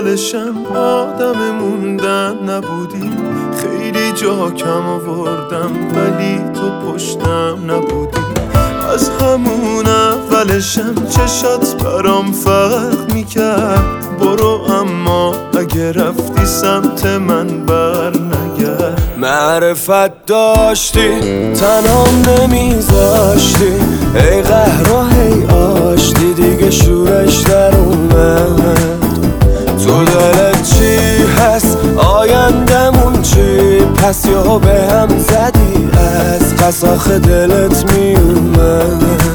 اولشم آدم موندن نبودی، خیلی جا کم آوردم ولی تو پشتم نبودی. از همون اولشم چشات برام فرق میکرد، برو اما اگه رفتی سمت من بر نگرد. معرفت داشتی تنهام نمیذاشتی، ای قهر و هی آشتی دیگه شورش در اومد. تو دلت چی هست آیندمون چی، پس یهو به هم زدی از قص آخه دلت میومد.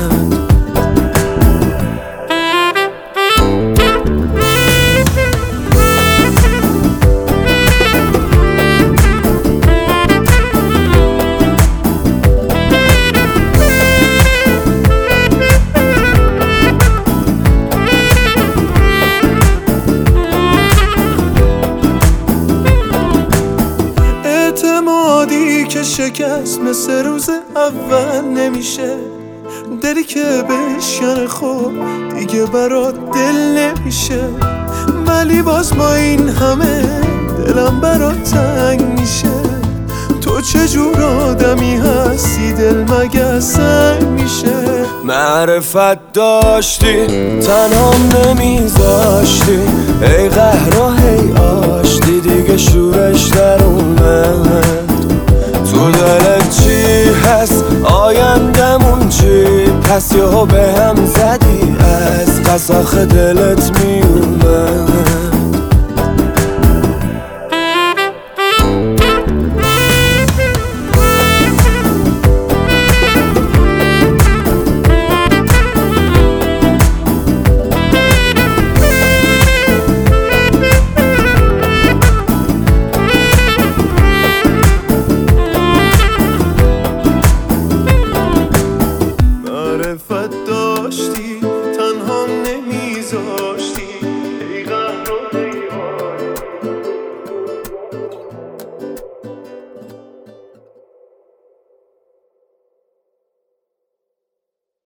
اعتمادی که شکست مثل روز اول نمیشه، دلی که بشکنه خب دیگه برات دل نمیشه. ولی باز با این همه دلم برات تنگ میشه. تو چجور آدمی هستی دل مگه سنگ میشه. معرفت داشتی تنهام نمیذاشتی، ای قهر و هی آشتی دیگه شورش در اومد. تو دلت چی هست آیندمون چی، پس یهو به هم زدی از قص آخه دلت